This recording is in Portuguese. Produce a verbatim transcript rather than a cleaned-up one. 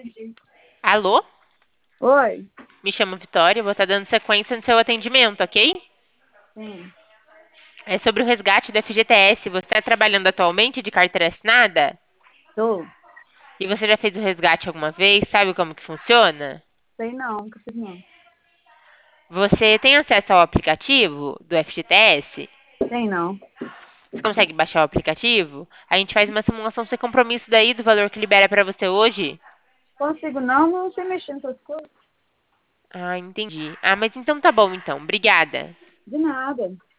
Alô? Oi? Me chamo Vitória, eu vou estar dando sequência no seu atendimento, ok? Sim, É sobre o resgate do F G T S. Você está trabalhando atualmente de carteira assinada? tô. E você já fez o resgate alguma vez? Sabe como que funciona? Sei não, nunca fiz não. Você tem acesso ao aplicativo do F G T S? Sei não. Você consegue baixar o aplicativo? A gente faz uma simulação sem compromisso daí do valor que libera para você hoje? Consigo não, não sei mexer nessas coisas. Ah, entendi. Ah, mas então tá bom então. Obrigada. De nada.